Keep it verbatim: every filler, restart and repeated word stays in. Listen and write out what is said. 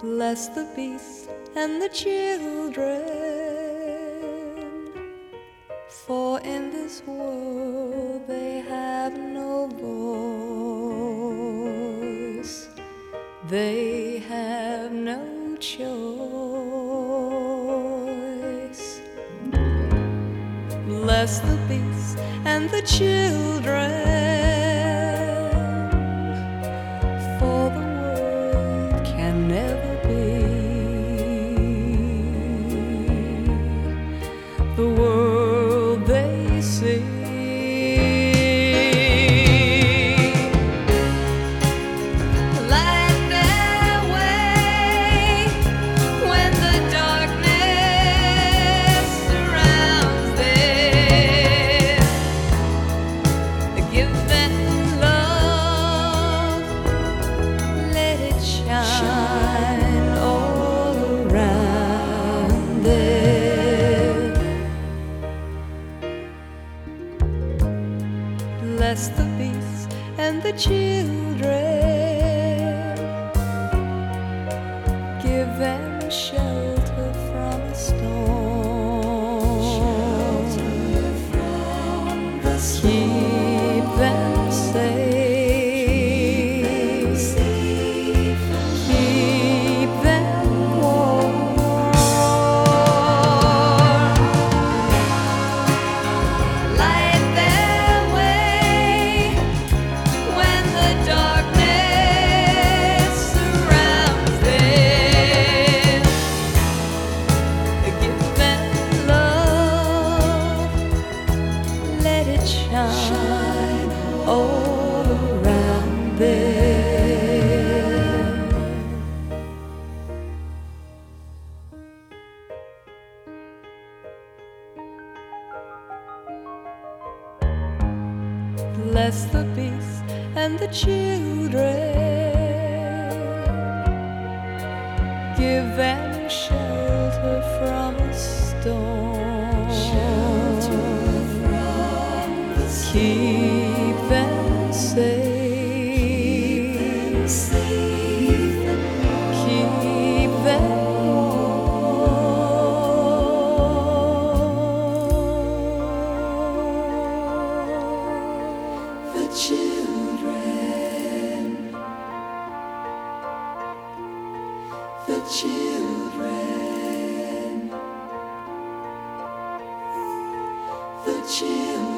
Bless the beasts and the children, for in this world they have no voice, they have no choice. Bless the beasts and the children, for the world can never be the world they see. Light their way when the darkness surrounds them. Give them love, let it shine all around them. Bless the beasts and the children, give them shelter from a storm, shelter from the storm. Keep them safe, keep them warm. Light their way when the darkness surrounds them. Give them love, let it shine all around them. Bless the beasts and the children, give them shelter from a storm, shelter from the storm. Keep them safe, keep them warm. The children, the children, the children.